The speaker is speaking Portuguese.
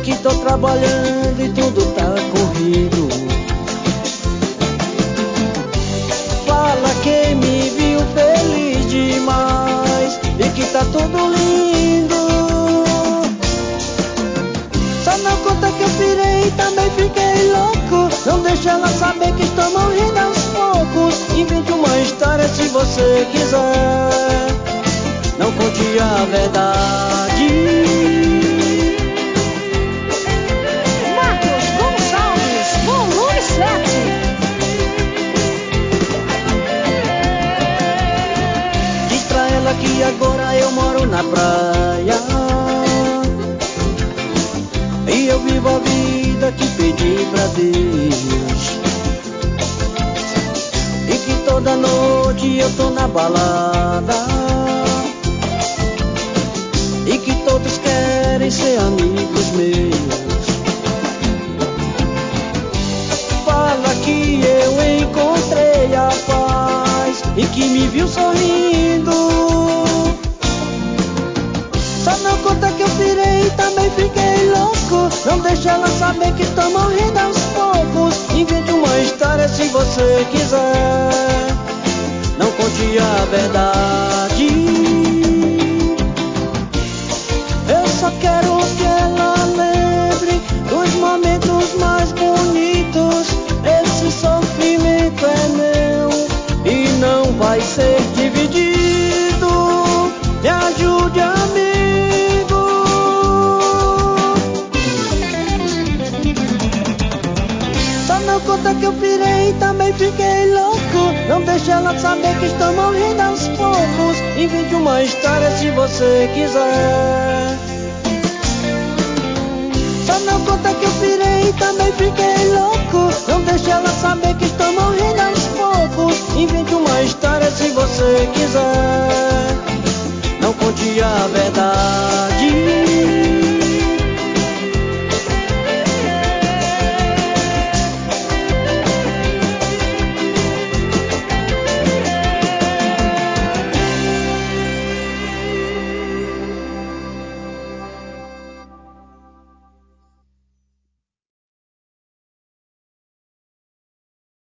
que tô trabalhando e tudo tá corrido. Fala quem me viu feliz demais e que tá tudo lindo. Só não conta que eu pirei e também fiquei louco. Não deixa ela saber que estou morrendo aos poucos. Invente uma história se você quiser, não conte a verdade. Marcos Gonçalves, volume 7. Diz pra ela que agora eu moro na praia e eu vivo a vida que pedi pra Deus, e que toda noite eu tô na balada e que todos querem ser amigos meus. Fala que eu encontrei a paz e que me viu sorrindo. Só não conta que eu pirei e também fiquei louco. Não deixa ela saber que estou morrendo aos poucos. Invente uma história se você quiser, não conte a verdade. Eu só quero que ela lembre dos momentos mais bonitos. Esse sofrimento é meu e não vai ser dividido. Me ajude, amigo. Só não conta que eu pirei e também fiquei louco. Não deixa ela saber que estou morrendo aos poucos. Invente uma história se você quiser,